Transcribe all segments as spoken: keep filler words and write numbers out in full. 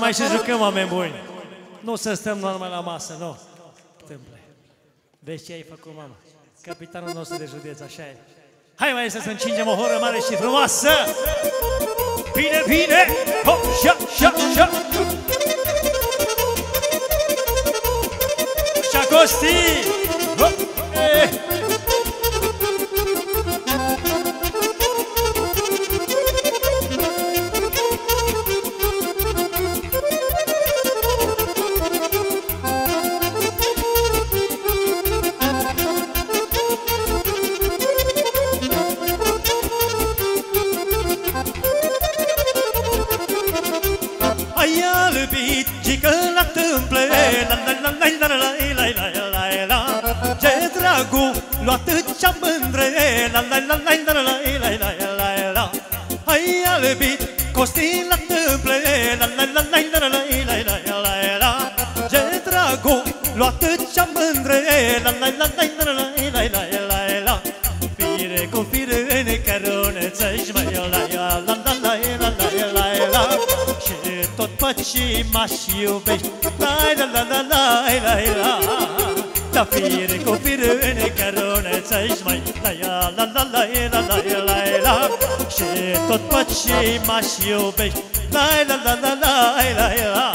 mai și jucăm, oameni buni. Nu să stăm numai la masă, nu. Tâmple. Vezi ce ai făcut, mamă? Capitanul nostru de județ, așa e. Hai, mai să încingem o horă mare și frumoasă. Bine, bine! Hop, șa, șa, șa! Așa, Costi! Hop, eh! Luat cea mândră, la la la la la la la la la la. Hai albit, Costi la tâmple, la la la la la la la la la la. Ce dragul, luat cea mândră, la la la la la la la la la la. Fire cu fire în căruneță-și mai la la la la la la la la la. Și tot pe ce m-aș iubești, la la la la la la la. Da fire cu fire în căruneță-și mai la la la la la la la la la. Și tot pe ce m-aș iubești, la la la la la la la.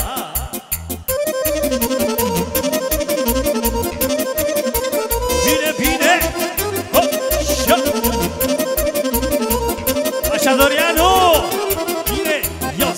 Bine, bine! Hop, șa! Așa, Dorianu! Bine, ios!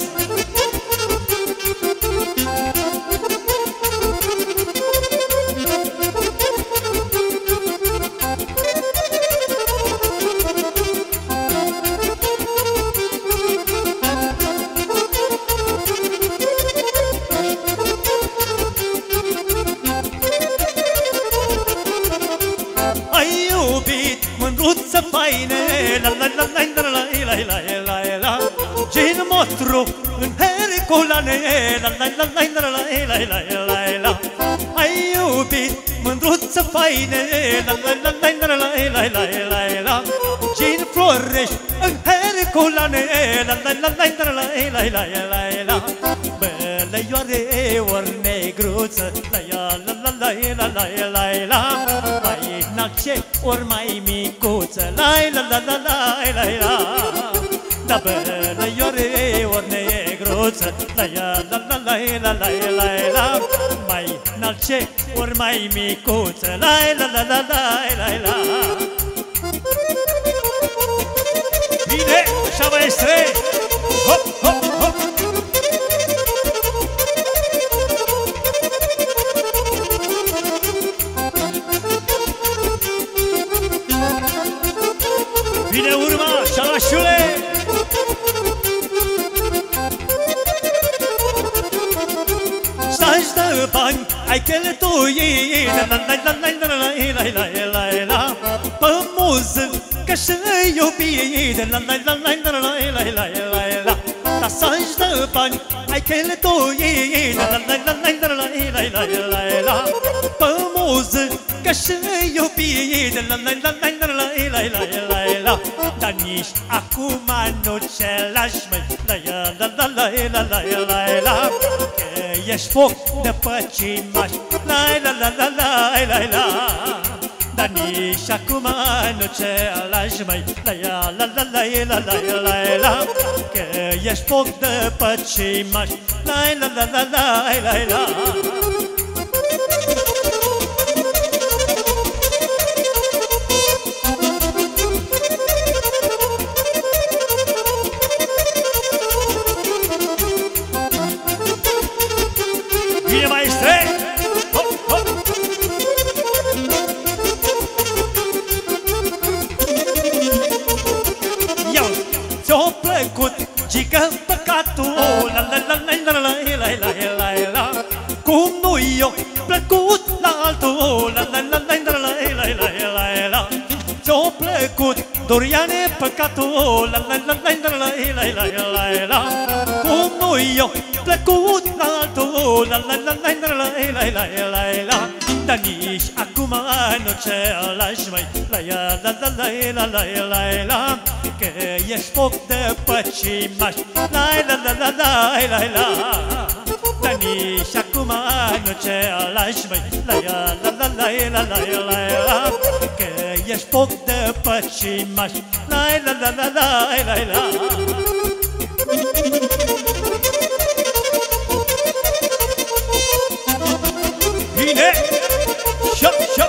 Mândruță faine, la la la la la la la la la la. Gin mostru în Herculane, la la la la la la la la la. Ai iubit mândruță faine, la la la la la la la la la. Gin Florești în Herculane, la la la la la la la la. Bălăioare ori negruță, la la la la la la la la. Mai înalce ori mai micuță, la la la la la la la. Da bălăioare ori negruță, la la la la la la la la. Mai înalce ori mai micuță, la la la la la la la. Bine, așa maestre! Hop, hop, hop! Vine urma, șalașule! Stai-și dă bani, ai cheltuit, la la la la la la la la la. Pe muzică și iubire, la la la la la la la la la. Dar să-și dă bani, ai cheltuit, la la la la la la la la la. Pe muzică și iubire, la la la la la la la la la. Dar nici acum nu ce lași, măi, la la la la la la la la. Că ești foc de păcimaș, la la la la la la la. Dar nici acum nu ce lași, măi, la la la la la la la la. Că ești foc de păcimaș, la la la la la la la. Bine, maestre! Hop, hop! Iau, ți-o plăcut, gică păcatul, la la la la la la la la la. Cum nu i-o plăcut la altul, la la la la la la la la. Ți-o plăcut, Doriane, păcatul, la la la la la la la la. Cum nu i-o plăcut la altul, la la la la la la la la la. Dar nici acum nu ce lași, măi, la la la la la la la la. Că ești foc de păcimaș, la la la la la la la. nu ce lași, măi, la la la la la la la la la, că ești foc de păcimaș, la la la la la la la. Bine, șop, șop.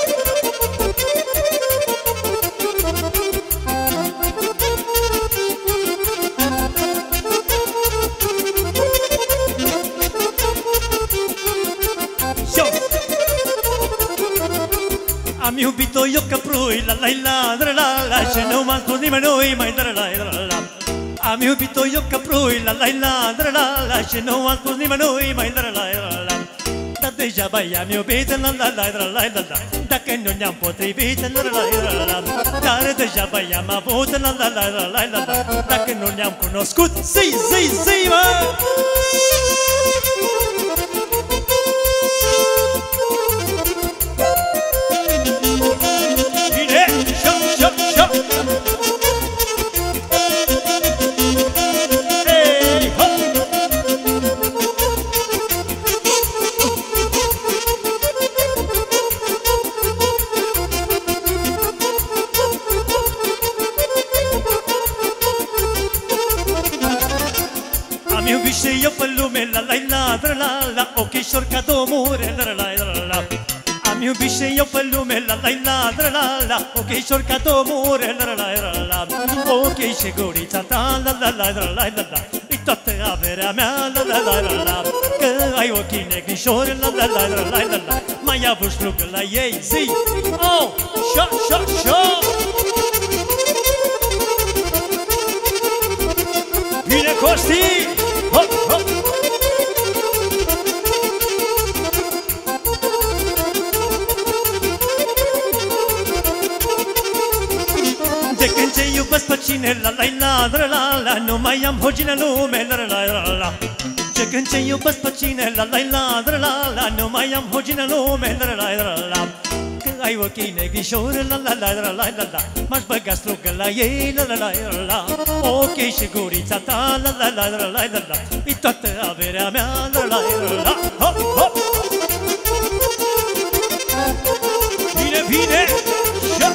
Am iubit-o eu ca prui, la la la la la la, și nu m-a spus nimănui, mai la la la la. Am iubit-o eu ca prui, la la la la la la, și nu m-a spus nimănui, mai la la la la. Dar degeaba i-am iubit, la la la la la la, dacă nu ne-am potrivit, la la la la la. Dar degeaba i-am avut, la la la la la la, dacă nu ne-am cunoscut, zi, zi, zi, mă! Am iubit și eu pe lume, la la la la la la, ochișori ca două mure, la la la la. Am iubit și eu pe lume, la la la la la la, ochișori ca două mure, la la la la. Ochii și gurița ta, la la la la la la, e toată averea mea, la la la la la. Că ai ochii negrișori, la la la la la la, mai avut ștrugă la ei, zi, oh, șa, șa, șa. Bine, Costi! Hop, hop! De când ce iubesc pe cine, la la la la la la, nu mai am hogină lume, la la la la. De când ce iubesc pe cine, la la la la la la, nu mai am hogină lume, la la la la. Că ai ochii negrișori, la la la la la la la, m-aș băga strugă la ei, la la la la la. Ochii și gurița ta, la la la la la la la, e toată averea mea, la la la la. Hop, hop! Bine, bine! Șa!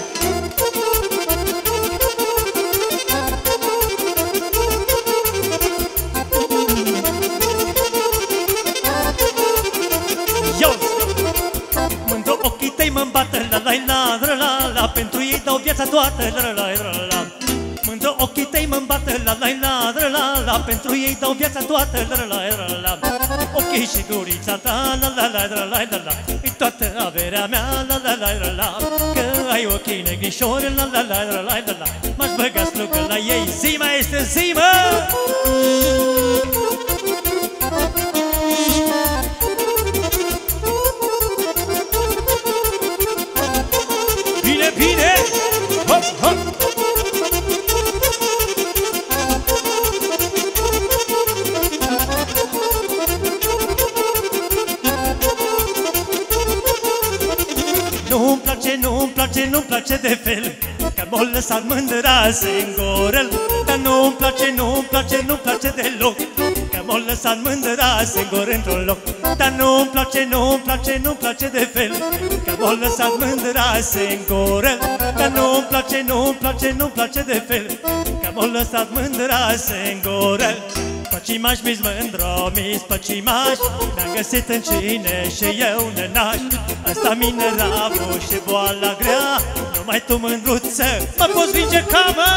Mândru ochii tăi mă-mi bată, la la la la la la, pentru ei dau viața toată, la la la la. Mândru ochii tăi mă-mi bată, la la la la la la, pentru ei dau viața toată, la la la la. Ochii și gurița ta, la la la la la la, e toată averea mea, la la la la la. Că ai ochii negrișori, la la la la la la, m-aș băga strugă la ei, zi, maestre, zi, mă! Bine, bine! Hop, hop! Nu-mi place, nu-mi place, nu-mi place de fel, că m-o lăsat mândra singurel. Dar nu-mi place, nu-mi place, nu-mi place deloc, că m-o lăsat mândra singur într-un loc. Dar nu-mi place, nu-mi place, nu-mi place de fel, că m-o lăsat mândra singurel. Dar nu-mi place, nu-mi place, nu-mi place de fel, că m-o lăsat mândra singurel. Păcimaș, mi-s mândro, mi-s păcimaș, mi-am găsit în cine și eu nenaș. Ăsta mineravul și boala grea, numai tu, mândruță, mă poți vindeca, mă!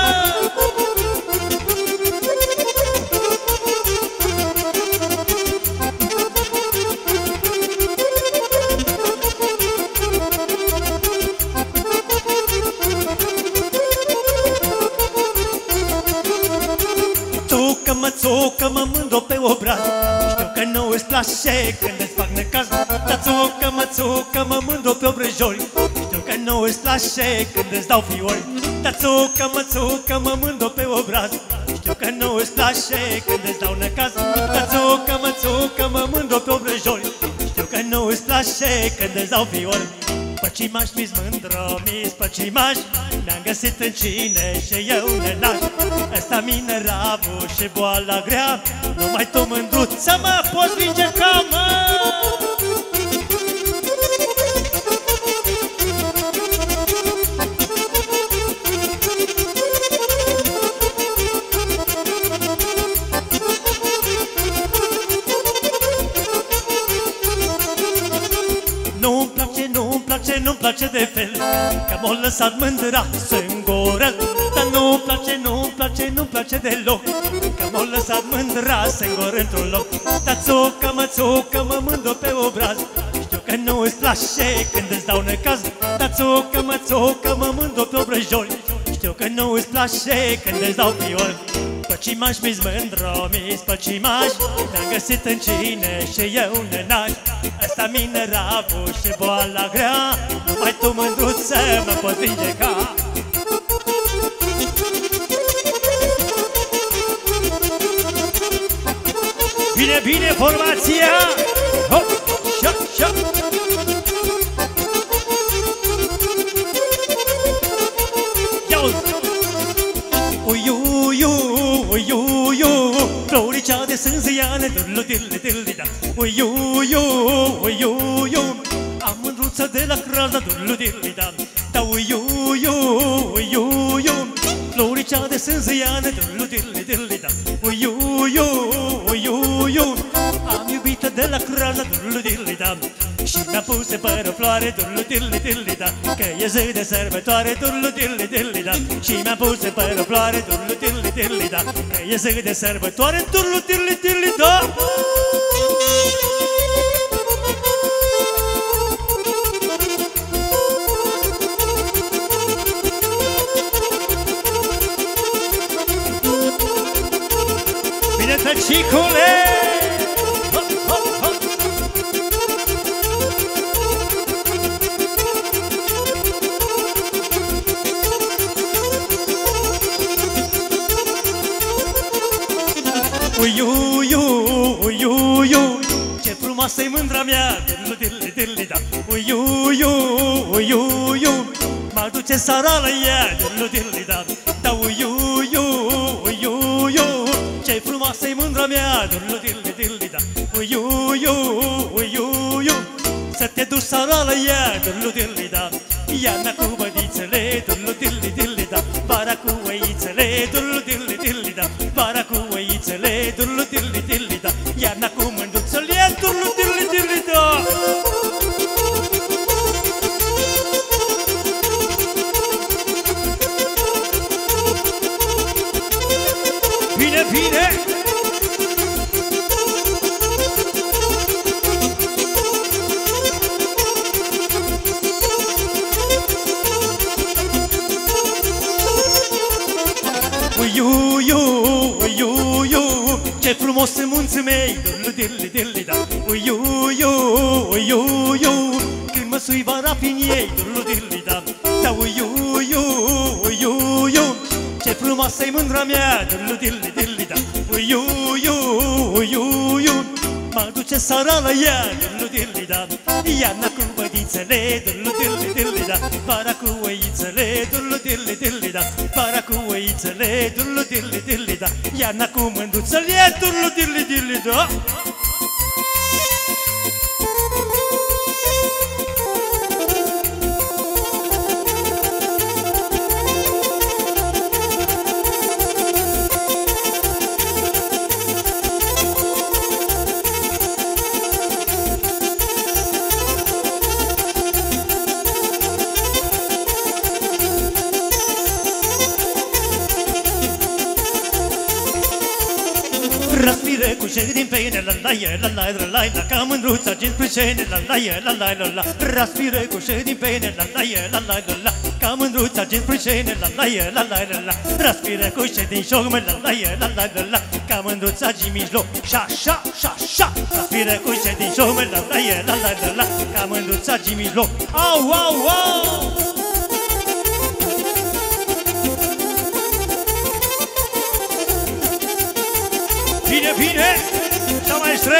Țucă-mă, țucă-mă, mândru pe obraz, știu că nu îți place când îți fac necaz. Dar țucă-mă, țucă-mă, mândru pe obrăjori, știu că nu îți place când îți dau fiori. Dar țucă-mă, țucă-mă, mândru pe obraz, știu că nu îți place când îți dau necaz. Dar țucă-mă, țucă-mă, mândru pe obrăjori, știu că nu îți place când îți dau fiori. Păcimaș, mi-s mândro, mi-s păcimaș, mi-am găsit în cine și eu nenaș. Ăsta mineravul și boala grea, numai tu, mândruță, mă poți vindeca, mă! nu-mi place de fel, că m-a lăsat mândra sângură. Dar nu-mi place, nu-mi place, nu-mi place deloc, că m-a lăsat mândra singură într-un loc. Dar țucă-mă, țucă-mă mândru pe obraz, știu că nu-ți place când îți dau necaz. Dar țucă-mă, țucă-mă mândru pe obrăjori, știu că nu-ți place când îți dau fiori. Păcimaș, mi-s mândru, mi-s păcimaș, mi-am găsit în cine și eu nenaș. Ăsta mineravul și boala grea, numai tu, mândruță, mă poți vindeca. Bine, bine, formația! Hop, șa, șa! Ia-uzi! Uiuiu, uiuiu, floricea de sânziane, dullu, dilli, dilli, da. Uiuiu, uiuiu, am mândruță de la Cralda, dullu, dilli, da. Da, uiuiu, uiuiu, floricea de sânziane, dullu, dilli, dilli, da. Uiuiu, uiuiu, am iubită de la Cralda, dullu, dilli, da. Și mi-a pus pe păr o floare, dullu, dilli, dilli, da. Că e zi de sărbătoare, dullu, dilli, dilli, da. Și mi-a pus pe păr o floare, dullu, dilli, dilli, da. Că e zi de sărbătoare, dullu, dilli, dilli, da. Bine, tăcicule! Uiuiu, uiuiu, ce frumoasă-i mândra mea, dilli, dilli, dilli, da. Uiuiu, uiuiu, mă duce sara la ea, dilli, dilli, da. Da, uiuiu, uiuiu, ce frumoasă-i mândra mea, dilli, dilli, dilli, da. Uiuiu, uiuiu, să te duci sara la ea, dilli, dilli, da. Iarna cu bădițele, dilli, dilli, dilli, da. Vara cu oițele, dilli, dilli, dilli, da. Vara cu oițele, dullu, dilli, dilli, da. Iarna cu mândruțele, dullu, dilli, dilli, da. Bine, bine! Uiuiu, uiuiu, ce frumos sunt munții mei, dullu, dilli, dilli, da. Uiuiu, uiuiu, când mă sui vara prin ei, dullu, dilli, da. Da, uiuiu, uiuiu, ce frumoasă-i mândra mea, dullu, dilli, dilli, da. Uiuiu, uiuiu, mă duce sara la ea, dullu, dilli, da. Iarna cu bădițele, dullu, dilli, dilli, da. Vara cu oițele, dullu, dilli, dilli, da. Vara cu oițele, dullu, dilli, dilli, da. Iarna cu mândruțele, dullu, dilli, dilli, da. Răspiră cu șeri din peine, la la la la la la la, ca mândruța gin sprâșene, la la la la la la. Răspiră cu șeri din peine, la la la la la la, ca mândruța gin sprâșene, la la la la la la. Răspiră cu șeri din șoc, la la la la la la, ca mândruța gin mijloc, șa șa șa șa. Răspiră cu șeri din șoc, la la la la la la, ca mândruța gin mijloc. Au au au! Bine, bine! Cea maestre!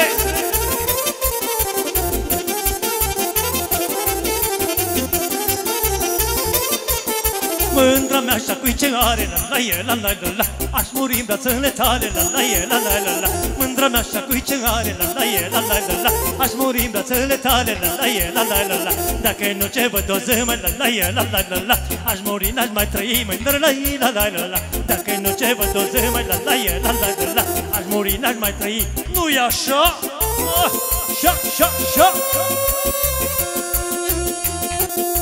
Mândra mea așa cu ce are, la la la la la la. Aș muri în brațele tale, la la la la la la. Mândra mea așa cu ce are, la la la la la la. Aș muri în brațele tale, la la la la la la. Dacă nu ce văd o zâmă, la la la la la la. Aș muri, n-aș mai trăi, mândră, la la la la la. Dacă nu ce văd o zâmă, la la la la la la. Aș muri, n-aș mai trăi, nu-i așa? Șa, șa, șa!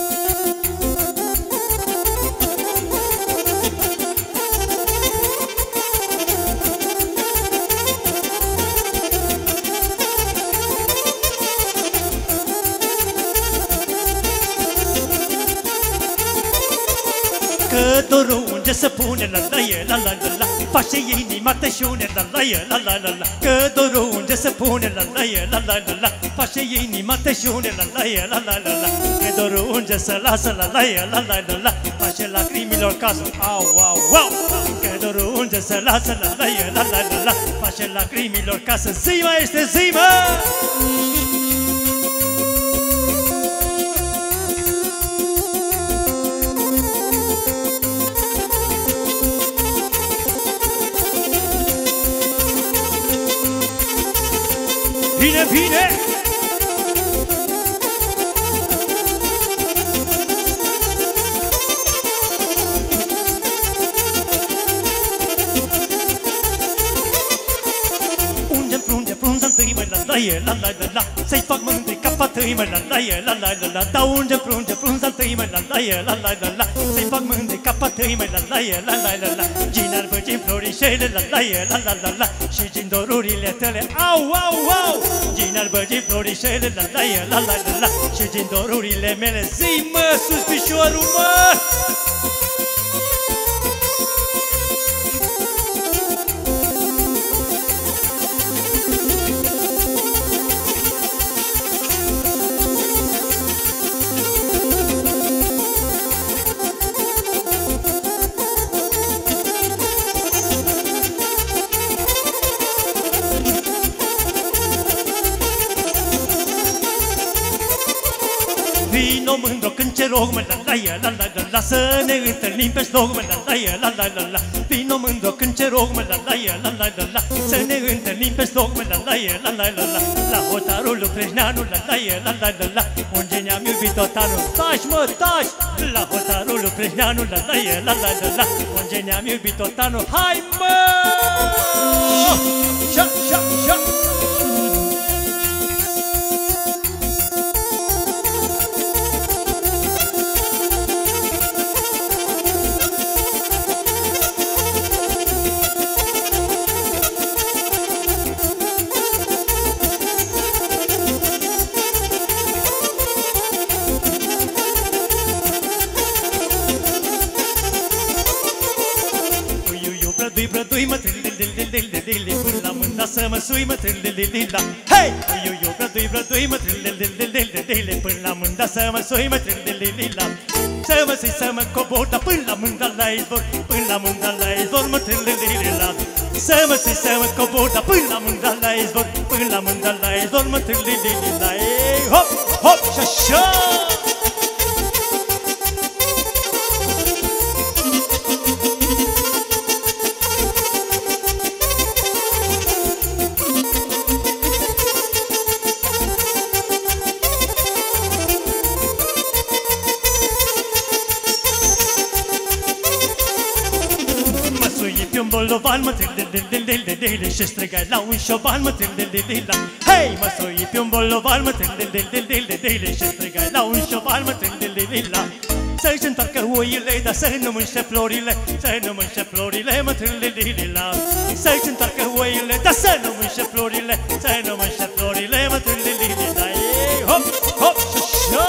Că dorul unde se pune, la la e, la la la la, face inima tășune, la la e, la la la la. Că dorul unde se pune, la la e, la la la la, face inima tășune, la la e, la la la la. Că dorul unde se lasă, la la e, la la la la, face lacrimilor cazul, au, au, au. Că dorul unde se lasă, la la e, la la la la, face lacrimilor casă, zi-mă, este zi-mă! Bine, bine! Unde-mi frunge frunza întâi, mă, la la e, la la la la, să-i fac mândri capa tăi, mă, la la e, la la la la. Da, unde-mi frunge frunza întâi, mă, la la e, la la la la, să-i fac mândri capa tăi, mă, la la e, la la la la. Gin-ar văgin florișele, la la e, la la la la, și gin dorurile tale, au, au, au. Gin-ar văgin florișele, la la e, la la la la, și gin dorurile mele, zi, mă, sus pișorul, mă! Vino mândro când ce rog, mă, la la e, la la la la, să ne întâlnim pe șlog, mă, la la e, la la la la. Vino mândro când ce rog, mă, la la e, la la la la, să ne întâlnim pe șlog, mă, la la e, la la la la. La hotarul lui Creșneanu, la la e, la la la la, unde ne-am iubit tot anul. Taci, mă, taci! La hotarul lui Creșneanu, la la e, la la la la, unde ne-am iubit tot anul. Hai, mă! Șa, șa, șa! Brădui, brădui, mă, tril-lil-lil-lil-lil-lil, până la mânda să mă sui, mă, tril-lil-lil-lil-la. Hei! Iu-iu, brădui, brădui, mă, tril-lil-lil-lil-lil-lil, până la mânda să mă sui, mă, tril-lil-lil-lil-la. Să mă sui, să mă cobor, dar până la mânda la izvor, până la mânda la izvor, mă, tril-lil-lil-lil-la. Să mă sui, să mă cobor, dar până la mânda la izvor, până la mânda la izvor, mă, tril-lil-lil-lil-la. Ei, hop, hop, și-așa! Un bolovan, mă, tril-lil-lil-lil-lil, și strigai la un șoban, mă, tril-lil-lil-lil-la. Hei, mă, sui pe un bolovan, mă, tril-lil-lil-lil-lil, și strigai la un șoban, mă, tril-lil-lil-lil-la. Să-și întoarcă oile, dar să nu mânșe florile, să nu mânșe florile, mă, tril-lil-lil-lil-la. Să-și întoarcă oile, dar să nu mânșe florile, să nu mânșe florile, mă, tril-lil-lil-lil-la. Ei, hop, hop, și-așa!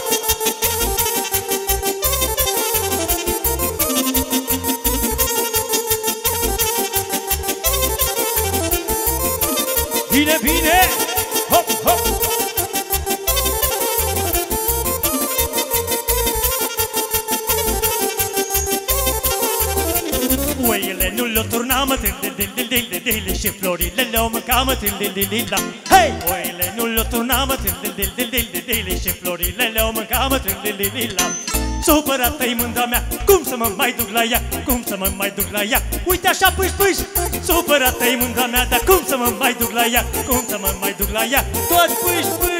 Bine, bine! Hop, hop! Oile nu le-o turna, mă, tril-lil-lil-lil-lil, și florile le-o mânca, mă, tril-lil-lil-lil-la. Hei! Oile nu le-o turna, mă, tril-lil-lil-lil-lil, și florile le-o mânca, mă, tril-lil-lil-lil-la. Supărată-i mândra mea, cum să mă mai duc la ea, cum să mă mai duc la ea. Uite așa, pâși, pâși! Supărată-i mândra mea, dar cum să mă mai duc la ea, cum să mă mai duc la ea. Tot pâși, pâși!